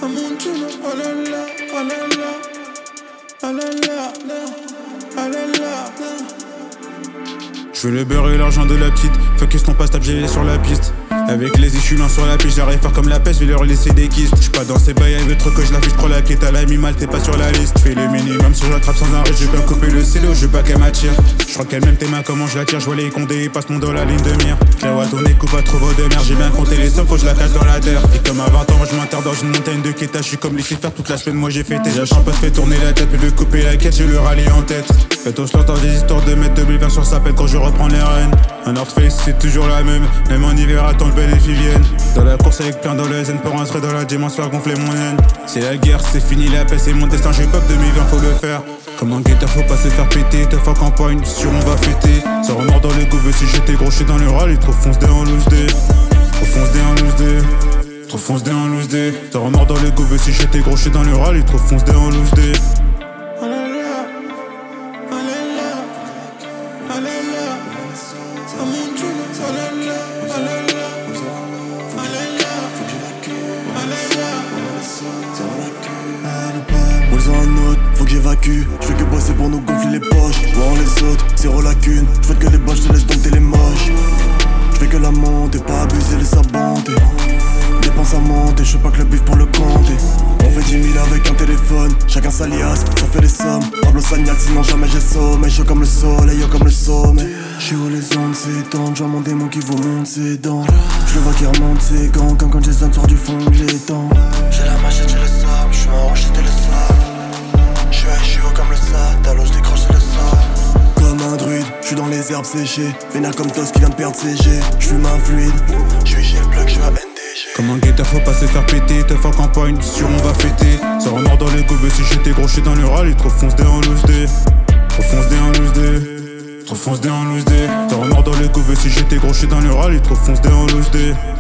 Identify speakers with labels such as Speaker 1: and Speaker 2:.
Speaker 1: mon Dieu, oh là là, oh là là, oh là là, oh là là.
Speaker 2: Je veux le beurre et l'argent de la petite. Focus ton passe, tape, j'ai sur la piste. Avec les issues, lent sur la piste, j'arrive faire comme la peste, je vais leur laisser des kystes. J'suis pas dans ces bails, elle veut trop que je l'affiche, prends la quête à la mi-mal, t'es pas sur la liste. J'fais le minimum si je l'attrape sans arrêt, j'ai pas coupé le célo, je veux pas qu'elle m'attire. J'crois qu'elle m'aime tes mains, comment je la tire, j'vois les condés, passe mon dos la ligne de mire. Cléo à tourner, coupe pas trop vos de merde, j'ai bien compté les sommes, faut que je la cache dans la terre. Et comme à 20 ans, je m'enterre dans une montagne de quêta, j'suis comme les chiffres toute la semaine, moi j'ai fêté. La chambre fait tourner la tête, puis de couper la quête, j'ai le rallye en tête. Et on se lance dans des histoires de mettre de blé sur sa pelle quand je reprends les rênes. Un North Face, c'est toujours la même en hiver, attends le bénéfice vienne. Dans la course avec plein dans la zen pour un serait dans la dimanche faire gonfler mon haine. C'est la guerre, c'est fini la paix, c'est mon destin, j'ai pop 2020, faut le faire. Comme un guetteur, faut pas se faire péter, te fuck campagne, sûr on va fêter. Ça remord dans les gouves, si j'étais gros, j'suis dans le rallye, trop fonce dé en loose dé. Trop fonce dé en loose dé. Trop fonce dé en loose dé. Ça remord dans les gouves, si j'étais gros, j'suis dans le rallye, trop fonce dé en loose dé.
Speaker 1: Oh là là, oh là là, oh là là, oh mon Dieu, oh là là, oh là là, oh là là, oh là là.
Speaker 3: Ils ont un autre, faut que j'évacue. J'fais que bosser pour nous gonfler les poches. Voir les autres, zéro lacune. J'fais que les boches, je te laisse dompter les moches. J'fais que la monte et pas abuser les abondés. Dépense à monter, j'fais pas que le bif pour le compter. On fait 10 000 avec un téléphone, chacun s'alias, ça fait les sommes. Pablo Sagnac, sinon jamais j'ai sommeil. Chaud comme le soleil, yo comme le sommet. J'suis où les ondes s'étendent, j'vois mon démon qui vous monte ses dents. J'le vois qui remonte ses gants, comme quand Jason sort du fond de l'étang. J'ai la machette, j'ai le sable, j'suis en roche, j'étais le sable. J'suis haut comme le sable, alors j'décroche le sable. Comme un druide, j'suis dans les herbes séchées. Vénère comme Tos qui vient de perdre ses G. J'fume un fluide, j'suis chez le plug, j'suis à NDG.
Speaker 2: Comme un guetteur, faut pas se faire péter, te fuck campagne, sûr on va fêter. Ça remord dans les gouves, si j'étais gros, j'suis dans le rallye, trop fonce dé en loose dé. Trop fonce dé en loose dé. Trop fonce dé en loose dé. Ça remord dans les gouves, si j'étais gros, j'suis dans le rallye, trop fonce dé en loose dé.